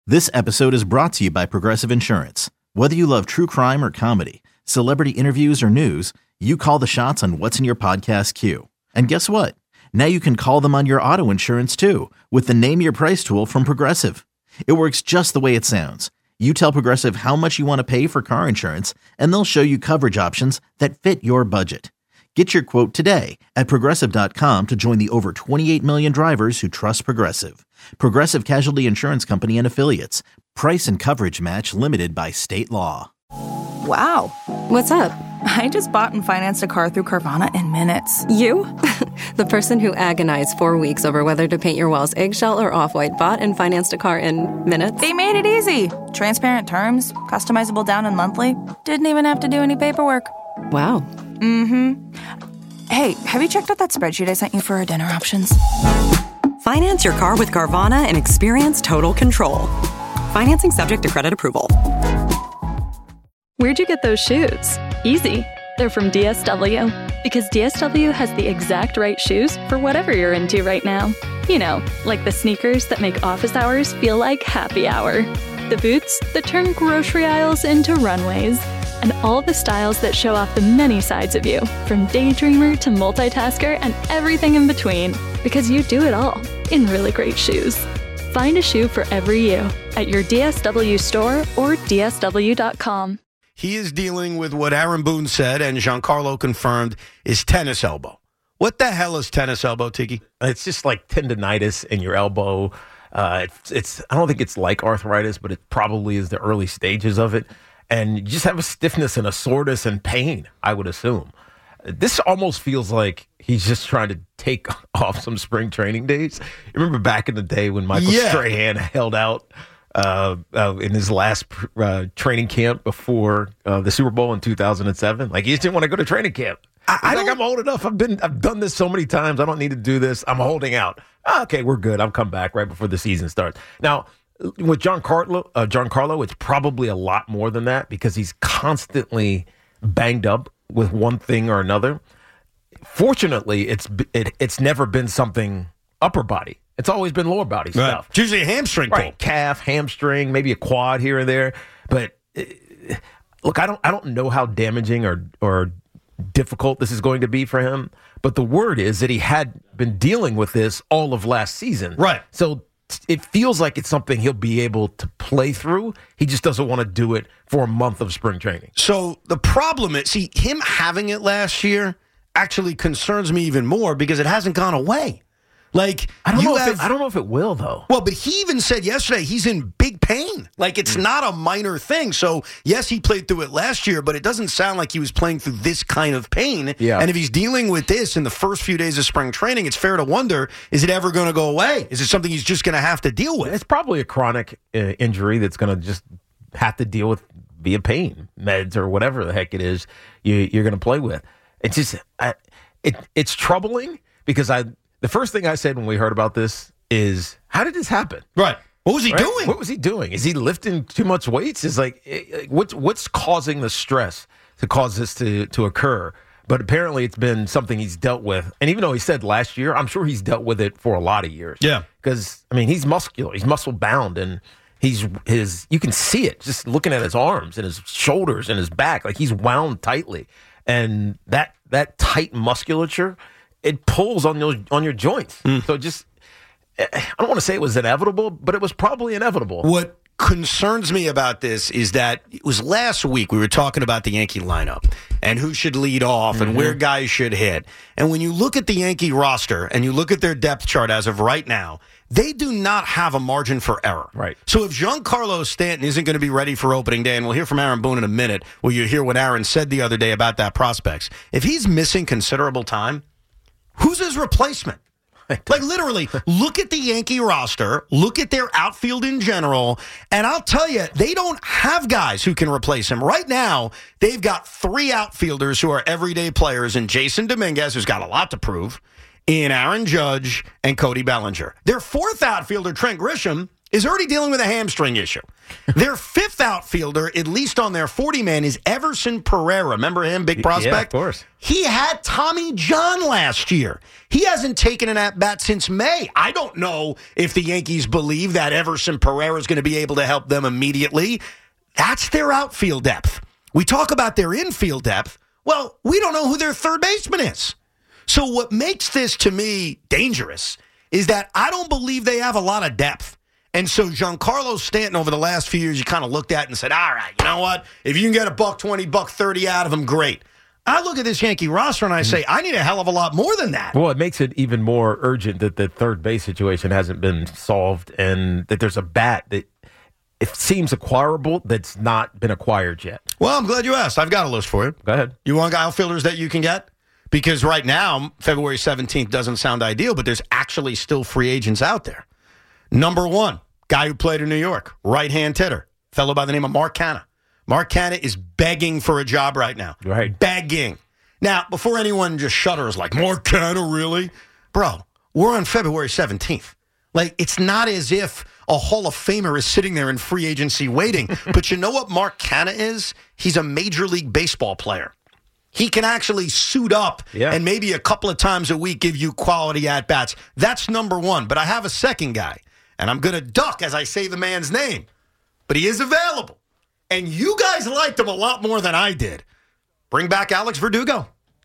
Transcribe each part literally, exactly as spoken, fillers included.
This episode is brought to you by Progressive Insurance. Whether you love true crime or comedy, celebrity interviews or news, you call the shots on what's in your podcast queue. And guess what? Now you can call them on your auto insurance too with the Name Your Price tool from Progressive. It works just the way it sounds. You tell Progressive how much you want to pay for car insurance, and they'll show you coverage options that fit your budget. Get your quote today at Progressive dot com to join the over twenty-eight million drivers who trust Progressive. Progressive Casualty Insurance Company and Affiliates. Price and coverage match limited by state law. Wow. What's up? I just bought and financed a car through Carvana in minutes. You? The person who agonized four weeks over whether to paint your walls eggshell or off-white bought and financed a car in minutes? They made it easy. Transparent terms, customizable down and monthly. Didn't even have to do any paperwork. Wow. Mm-hmm. Hey, have you checked out that spreadsheet I sent you for our dinner options? Finance your car with Carvana and experience total control. Financing subject to credit approval. Where'd you get those shoes? Easy. They're from D S W. Because D S W has the exact right shoes for whatever you're into right now. You know, like the sneakers that make office hours feel like happy hour. The boots that turn grocery aisles into runways. And all the styles that show off the many sides of you, from daydreamer to multitasker and everything in between. Because you do it all in really great shoes. Find a shoe for every you at your D S W store or D S W dot com. He is dealing with what Aaron Boone said and Giancarlo confirmed is tennis elbow. What the hell is tennis elbow, Tiki? It's just like tendonitis in your elbow. Uh, it's, it's I don't think it's like arthritis, but it probably is the early stages of it. And you just have a stiffness and a soreness and pain, I would assume. This almost feels like he's just trying to take off some spring training days. You remember back in the day when Michael Yeah. Strahan held out uh, uh, in his last uh, training camp before uh, the Super Bowl in two thousand seven? Like, he just didn't want to go to training camp. I, I like, I'm old enough. I've been, I've done this so many times. I don't need to do this. I'm holding out. Oh, okay, we're good. I'll come back right before the season starts. Now, with Giancarlo, uh, Giancarlo, it's probably a lot more than that because he's constantly banged up with one thing or another. Fortunately, it's it, it's never been something upper body. It's always been lower body Right. stuff. It's usually a hamstring pull. Right, calf, hamstring, maybe a quad here and there. But uh, look, I don't I don't know how damaging or or difficult this is going to be for him. But the word is that he had been dealing with this all of last season. Right. So it feels like it's something he'll be able to play through. He just doesn't want to do it for a month of spring training. So the problem is, see, him having it last year actually concerns me even more because it hasn't gone away. Like, I don't you know. have, If it, I don't know if it will though. Well, but he even said yesterday he's in big pain. Like, it's mm. not a minor thing. So, yes, he played through it last year, but it doesn't sound like he was playing through this kind of pain. Yeah. And if he's dealing with this in the first few days of spring training, it's fair to wonder, is it ever going to go away? Is it something he's just going to have to deal with? It's probably a chronic uh, injury that's going to just have to deal with via pain meds or whatever the heck it is you, you're going to play with. It's just, I, it, it's troubling because I. The first thing I said when we heard about this is, how did this happen? Right. What was he right? doing? What was he doing? Is he lifting too much weights? Is like, what's what's causing the stress to cause this to, to occur? But apparently it's been something he's dealt with. And even though he said last year, I'm sure he's dealt with it for a lot of years. Yeah. Because, I mean, he's muscular. He's muscle bound. And he's his, you can see it just looking at his arms and his shoulders and his back. Like, he's wound tightly. And that that tight musculature, it pulls on your on your joints. Mm. So just, I don't want to say it was inevitable, but it was probably inevitable. What concerns me about this is that it was last week we were talking about the Yankee lineup and who should lead off mm-hmm. and where guys should hit. And when you look at the Yankee roster and you look at their depth chart as of right now, they do not have a margin for error. Right. So if Giancarlo Stanton isn't going to be ready for opening day, and we'll hear from Aaron Boone in a minute, where you hear what Aaron said the other day about that prospects, if he's missing considerable time, who's his replacement? Like, literally, look at the Yankee roster, look at their outfield in general, and I'll tell you, they don't have guys who can replace him. Right now, they've got three outfielders who are everyday players in Jason Dominguez, who's got a lot to prove, in Aaron Judge and Cody Bellinger. Their fourth outfielder, Trent Grisham, is already dealing with a hamstring issue. Their fifth outfielder, at least on their forty-man, is Everson Pereira. Remember him, big prospect? Yeah, of course. He had Tommy John last year. He hasn't taken an at-bat since May. I don't know if the Yankees believe that Everson Pereira is going to be able to help them immediately. That's their outfield depth. We talk about their infield depth. Well, we don't know who their third baseman is. So what makes this, to me, dangerous is that I don't believe they have a lot of depth. And so Giancarlo Stanton over the last few years, you kind of looked at and said, all right, you know what? If you can get a buck twenty, buck thirty out of him, great. I look at this Yankee roster and I say, I need a hell of a lot more than that. Well, it makes it even more urgent that the third base situation hasn't been solved and that there's a bat that it seems acquirable that's not been acquired yet. Well, I'm glad you asked. I've got a list for you. Go ahead. You want outfielders that you can get? Because right now, February seventeenth doesn't sound ideal, but there's actually still free agents out there. Number one, guy who played in New York, right-hand hitter, fellow by the name of Mark Canha. Mark Canha is begging for a job right now. Right. Begging. Now, before anyone just shudders like, Mark Canha, really? Bro, we're on February seventeenth. Like, it's not as if a Hall of Famer is sitting there in free agency waiting. But you know what Mark Canha is? He's a Major League Baseball player. He can actually suit up yeah. and maybe a couple of times a week give you quality at-bats. That's number one. But I have a second guy, and I'm going to duck as I say the man's name. But he is available. And you guys liked him a lot more than I did. Bring back Alex Verdugo.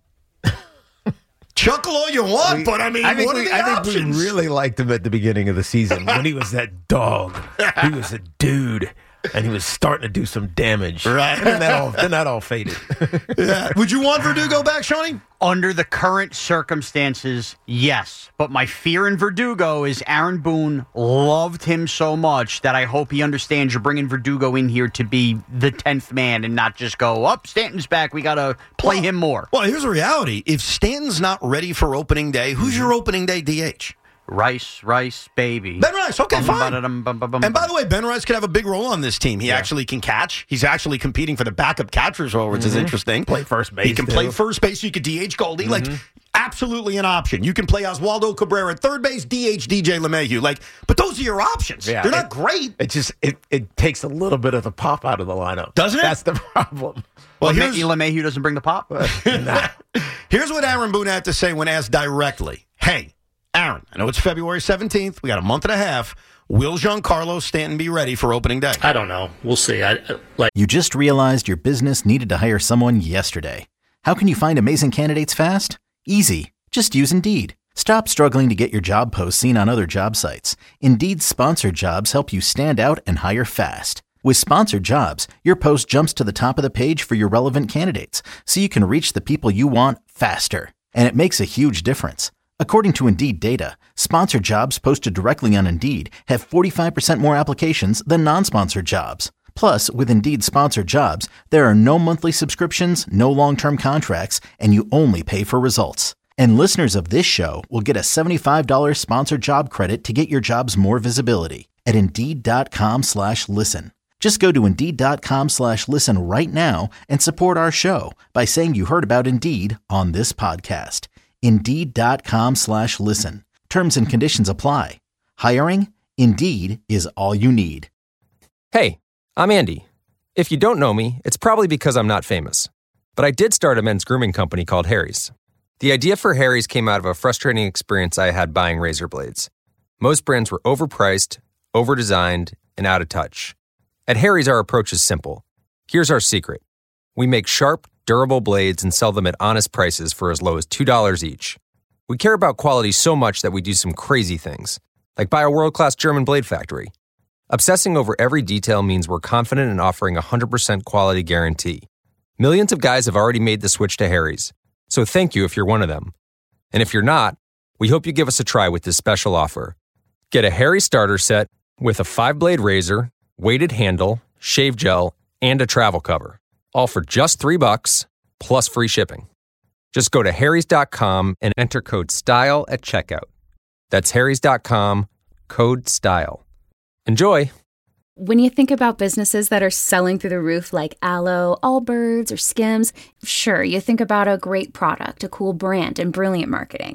Chuckle all you want, we, but I mean, I think, what we, are the I options? think we really liked him at the beginning of the season when he was that dog. He was a dude. And he was starting to do some damage. Right. And then that all, then that all faded. Yeah. Would you want Verdugo back, Shawnee? Under the current circumstances, yes. But my fear in Verdugo is Aaron Boone loved him so much that I hope he understands you're bringing Verdugo in here to be the tenth man and not just go, up, oh, Stanton's back, we got to play well, him more. Well, here's the reality. If Stanton's not ready for opening day, who's your opening day D H? Rice, Rice, baby. Ben Rice, okay, bum, fine. Bum, bum, bum, bum, and by the way, Ben Rice could have a big role on this team. He yeah. actually can catch. He's actually competing for the backup catcher's role, which mm-hmm. is interesting. Play first base. He can too. play first base. So you could D H Goldie. Mm-hmm. Like, absolutely an option. You can play Oswaldo Cabrera at third base, D H D J LeMahieu. Like, but those are your options. Yeah, They're not it, great. It just it, it takes a little bit of the pop out of the lineup. Doesn't it? That's the problem. Well, well here's, LeMahieu doesn't bring the pop. Nah. Here's what Aaron Boone had to say when asked directly. Hey, Aaron, I know it's February seventeenth. We got a month and a half. Will Giancarlo Stanton be ready for opening day? I don't know. We'll see. I, like You just realized your business needed to hire someone yesterday. How can you find amazing candidates fast? Easy. Just use Indeed. Stop struggling to get your job posts seen on other job sites. Indeed's sponsored jobs help you stand out and hire fast. With sponsored jobs, your post jumps to the top of the page for your relevant candidates, so you can reach the people you want faster. And it makes a huge difference. According to Indeed data, sponsored jobs posted directly on Indeed have forty-five percent more applications than non-sponsored jobs. Plus, with Indeed sponsored jobs, there are no monthly subscriptions, no long-term contracts, and you only pay for results. And listeners of this show will get a seventy-five dollars sponsored job credit to get your jobs more visibility at Indeed.com slash listen. Just go to Indeed.com slash listen right now and support our show by saying you heard about Indeed on this podcast. Indeed.com slash listen. Terms and conditions apply. Hiring? Indeed is all you need. Hey, I'm Andy. If you don't know me, it's probably because I'm not famous. But I did start a men's grooming company called Harry's. The idea for Harry's came out of a frustrating experience I had buying razor blades. Most brands were overpriced, overdesigned, and out of touch. At Harry's, our approach is simple. Here's our secret. We make sharp, durable blades and sell them at honest prices for as low as two dollars each. We care about quality so much that we do some crazy things, like buy a world-class German blade factory. Obsessing over every detail means we're confident in offering a one hundred percent quality guarantee. Millions of guys have already made the switch to Harry's, so thank you if you're one of them. And if you're not, we hope you give us a try with this special offer. Get a Harry's starter set with a five-blade razor, weighted handle, shave gel, and a travel cover. All for just three bucks, plus free shipping. Just go to harrys dot com and enter code STYLE at checkout. That's harrys dot com, code STYLE. Enjoy! When you think about businesses that are selling through the roof like Aloe, Allbirds, or Skims, sure, you think about a great product, a cool brand, and brilliant marketing.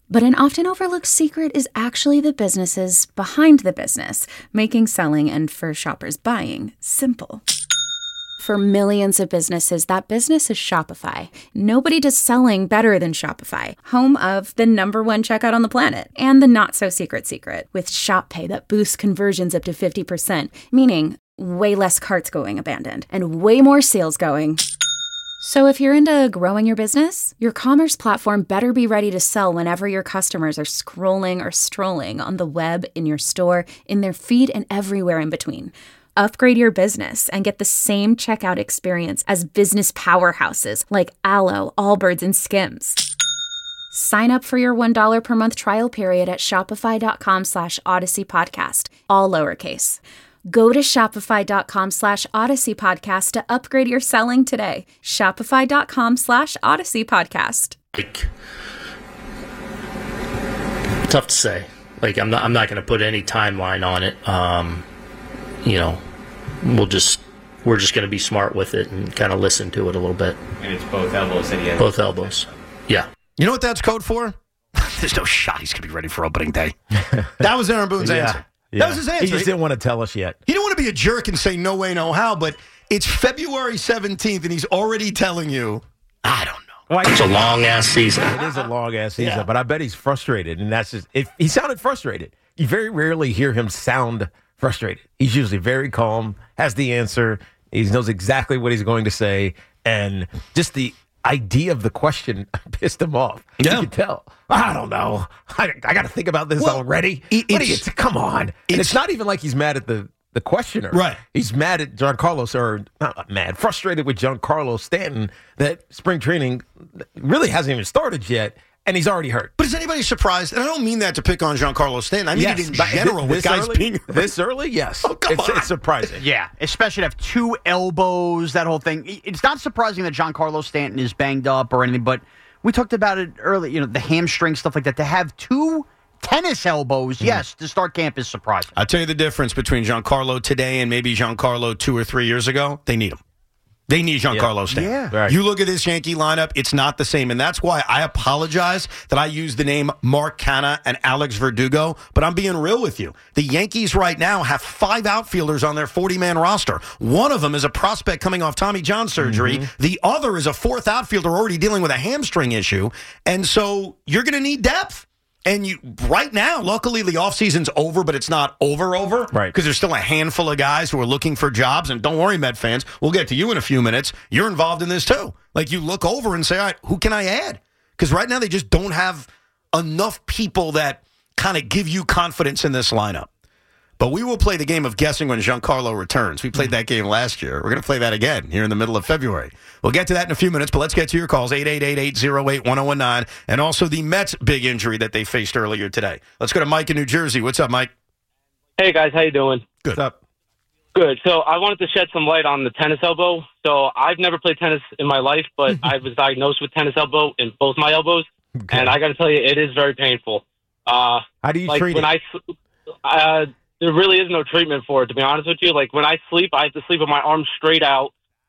But an often overlooked secret is actually the businesses behind the business, making selling and for shoppers buying simple. For millions of businesses, that business is Shopify. Nobody does selling better than Shopify, home of the number one checkout on the planet and the not-so-secret secret with Shop Pay that boosts conversions up to fifty percent, meaning way less carts going abandoned and way more sales going. So if you're into growing your business, your commerce platform better be ready to sell whenever your customers are scrolling or strolling on the web, in your store, in their feed, and everywhere in between. Upgrade your business and get the same checkout experience as business powerhouses like Alo, Allbirds, and Skims. Sign up for your one dollar per month trial period at shopify.com slash Odyssey Podcast, all lowercase. Go to shopify.com slash Odyssey Podcast to upgrade your selling today. Shopify.com slash Odyssey Podcast. Like, tough to say. Like, I'm not, I'm not going to put any timeline on it. Um, you know, we'll just, we're just going to be smart with it and kind of listen to it a little bit. And it's both elbows at the end. Both elbows. Yeah. You know what that's code for? There's no shot he's going to be ready for opening day. That was Aaron Boone's yeah. answer. Yeah. That was his answer. He just didn't want to tell us yet. He didn't want to be a jerk and say no way, no how, but it's February seventeenth and he's already telling you, I don't know. Well, it's a long-ass season. It is a long-ass season, Yeah. but I bet he's frustrated, and that's just, if he sounded frustrated. You very rarely hear him sound frustrated. He's usually very calm, has the answer, he knows exactly what he's going to say, and just the idea of the question pissed him off. Yeah. You can tell. I don't know. I, I got to think about this Well, already. it- What do you it's- t- come on. And it's- it's not even like he's mad at the, the questioner. Right. He's mad at Giancarlo, or not mad, frustrated with Giancarlo Stanton that spring training really hasn't even started yet, and he's already hurt. But is anybody surprised? And I don't mean that to pick on Giancarlo Stanton. I mean Yes, it in but general this with guys early, being this early. Yes, Oh, come it's, on. it's surprising. Yeah, especially to have two elbows, that whole thing. It's not surprising that Giancarlo Stanton is banged up or anything, but we talked about it earlier, you know, the hamstring, stuff like that. To have two tennis elbows, mm. yes, to start camp is surprising. I'll tell you the difference between Giancarlo today and maybe Giancarlo two or three years ago. They need him. They need Giancarlo Yeah. Stanton. Yeah. Right. You look at this Yankee lineup, it's not the same. And that's why I apologize that I used the name Mark Canha and Alex Verdugo. But I'm being real with you. The Yankees right now have five outfielders on their forty-man roster. One of them is a prospect coming off Tommy John surgery. Mm-hmm. The other is a fourth outfielder already dealing with a hamstring issue. And so you're going to need depth. And you right now, luckily, the offseason's over, but it's not over, over. Right. Because there's still a handful of guys who are looking for jobs. And don't worry, Met fans, we'll get to you in a few minutes. You're involved in this, too. Like, you look over and say, all right, who can I add? Because right now, they just don't have enough people that kind of give you confidence in this lineup. But we will play the game of guessing when Giancarlo returns. We played that game last year. We're going to play that again here in the middle of February. We'll get to that in a few minutes, but let's get to your calls, eight eight eight, eight oh eight, one oh one nine, and also the Mets' big injury that they faced earlier today. Let's go to Mike in New Jersey. What's up, Mike? Hey, guys. How you doing? Good. What's up? Good. So I wanted to shed some light on the tennis elbow. So I've never played tennis in my life, but I was diagnosed with tennis elbow in both my elbows, Okay. and I got to tell you, it is very painful. Uh, How do you like treat when it? I, uh, there really is no treatment for it, to be honest with you. Like, when I sleep, I have to sleep with my arms straight out.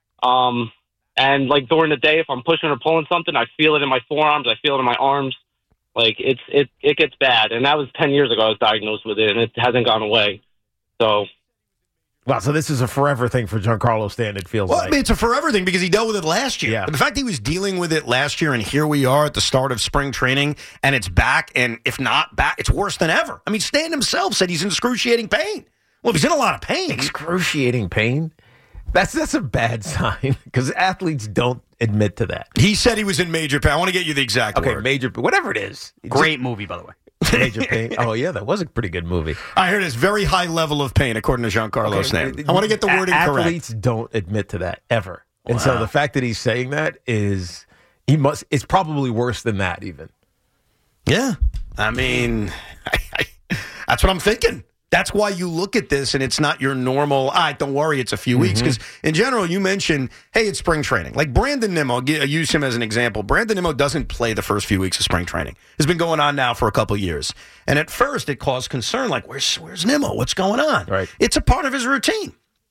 Um, and, like, during the day, if I'm pushing or pulling something, I feel it in my forearms. I feel it in my arms. Like, it's it, it gets bad. And that was ten years ago I was diagnosed with it, and it hasn't gone away. So... Wow, so this is a forever thing for Giancarlo Stanton, it feels Well, like. I mean, it's a forever thing because he dealt with it last year. Yeah. But the fact he was dealing with it last year, and here we are at the start of spring training, and it's back, and if not back, it's worse than ever. I mean, Stanton himself said he's in excruciating pain. Well, if he's in a lot of pain. Excruciating pain? That's that's a bad sign because athletes don't admit to that. He said he was in major pain. I want to get you the exact Okay, word. major, whatever it is. Great movie, by the way. Major pain. Oh, yeah, that was a pretty good movie. I heard it's very high level of pain, according to Giancarlo Okay, Stanton. I want to get the wording a- correct. Athletes don't admit to that ever. And so Wow. the fact that he's saying that is, he must, it's probably worse than that even. Yeah. I mean, I, I, that's what I'm thinking. That's why you look at this and it's not your normal, all right, don't worry, it's a few weeks. Because in general, you mentioned, hey, it's spring training. Like Brandon Nimmo, I'll gi- I'll use him as an example. Brandon Nimmo doesn't play the first few weeks of spring training. It's been going on now for a couple of years. And at first, it caused concern, like, where's, where's Nimmo? What's going on? Right. It's a part of his routine.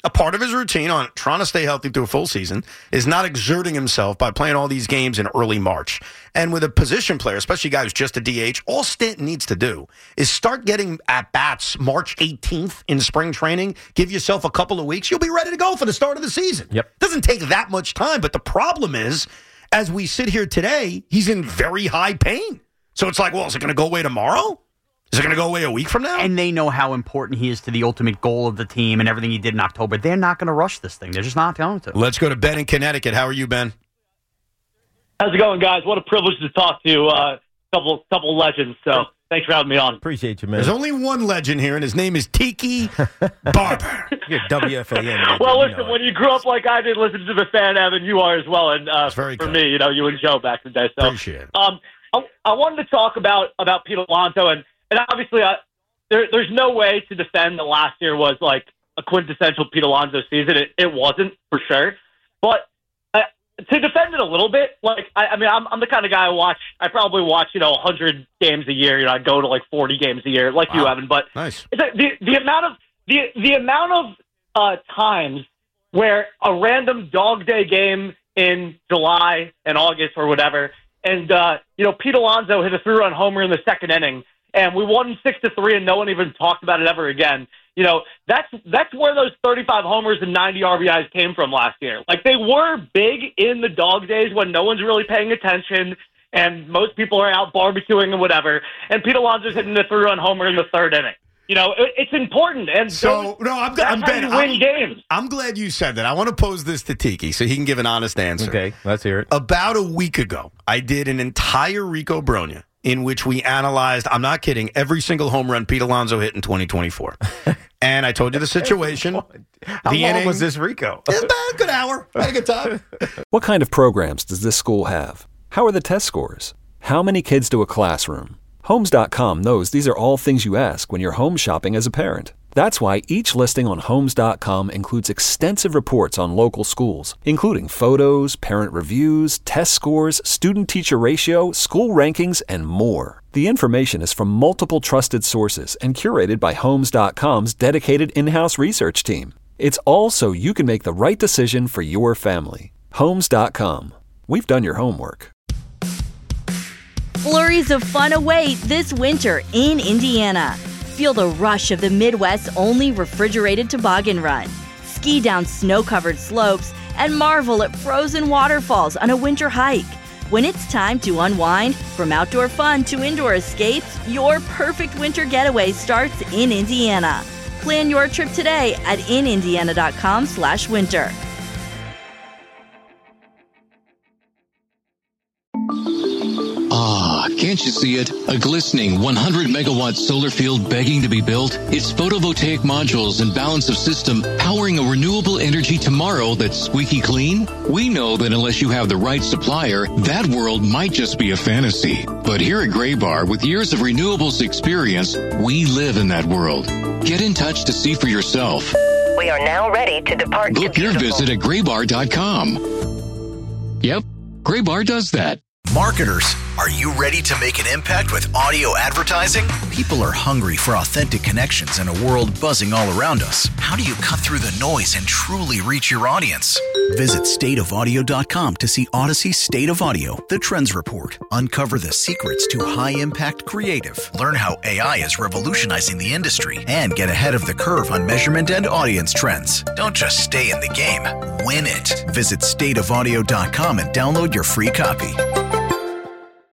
a part of his routine on trying to stay healthy through a full season is not exerting himself by playing all these games in early March. And with a position player, especially a guy who's just a D H, all Stanton needs to do is start getting at-bats March eighteenth in spring training. Give yourself a couple of weeks. You'll be ready to go for the start of the season. Yep. Doesn't take that much time, but the problem is, as we sit here today, he's in very high pain. So it's like, well, is it going to go away tomorrow? Is it going to go away a week from now? And they know how important he is to the ultimate goal of the team and everything he did in October. They're not going to rush this thing. They're just not going to. Let's go to Ben in Connecticut. How are you, Ben? How's it going, guys? What a privilege to talk to a uh, couple couple legends. So thanks for having me on. Appreciate you, man. There's only one legend here, and his name is Tiki Barber. You're W F A N. Well, listen, you know when you grew up like I did, listen to the fan, Evan, you are as well. And uh, very for cool. me, you know, you and Joe back in the day. So, Appreciate it. Um, I, I wanted to talk about, about Pete Alonso, and, and obviously I, there, there's no way to defend that last year was like a quintessential Pete Alonso season. It, it wasn't, for sure. But uh, to defend it a little bit, like, I, I mean, I'm, I'm the kind of guy I watch, I probably watch, you know, one hundred games a year. You know, I go to like forty games a year, like wow. you, Evan. But nice. it's like the, the amount of, the, the amount of uh, times where a random dog day game in July and August or whatever, and, uh, you know, Pete Alonso hit a three-run homer in the second inning, and we won six to three, and no one even talked about it ever again. You know, that's that's where those thirty-five homers and ninety R B Is came from last year. Like, they were big in the dog days when no one's really paying attention, and most people are out barbecuing and whatever, and Pete Alonso's hitting a three-run homer in the third inning. You know, it, it's important. And so, no, I'm, that's I'm, how Ben, you win I'm, games. I'm glad you said that. I want to pose this to Tiki so he can give an honest answer. Okay, let's hear it. About a week ago, I did an entire Rico Bronya in which we analyzed, I'm not kidding, every single home run Pete Alonso hit in twenty twenty-four. And I told you the situation. How the long inning, was this Rico? It's about a good hour. I had a good time. What kind of programs does this school have? How are the test scores? How many kids to a classroom? Homes dot com knows these are all things you ask when you're home shopping as a parent. That's why each listing on Homes dot com includes extensive reports on local schools, including photos, parent reviews, test scores, student-teacher ratio, school rankings, and more. The information is from multiple trusted sources and curated by Homes dot com's dedicated in-house research team. It's all so you can make the right decision for your family. Homes dot com. We've done your homework. Flurries of fun await this winter in Indiana. Feel the rush of the Midwest's only refrigerated toboggan run. Ski down snow-covered slopes and marvel at frozen waterfalls on a winter hike. When it's time to unwind, from outdoor fun to indoor escapes, your perfect winter getaway starts in Indiana. Plan your trip today at in indiana dot com slash winter. Ah, can't you see it? A glistening one hundred megawatt solar field begging to be built? It's photovoltaic modules and balance of system powering a renewable energy tomorrow that's squeaky clean? We know that unless you have the right supplier, that world might just be a fantasy. But here at Graybar, with years of renewables experience, we live in that world. Get in touch to see for yourself. We are now ready to depart. Book your visit at graybar dot com. Yep, Graybar does that. Marketers, are you ready to make an impact with audio advertising? People are hungry for authentic connections in a world buzzing all around us. How do you cut through the noise and truly reach your audience? Visit state of audio dot com to see Odyssey's State of Audio, the Trends Report. Uncover the secrets to high-impact creative. Learn how A I is revolutionizing the industry and get ahead of the curve on measurement and audience trends. Don't just stay in the game, win it. Visit state of audio dot com and download your free copy.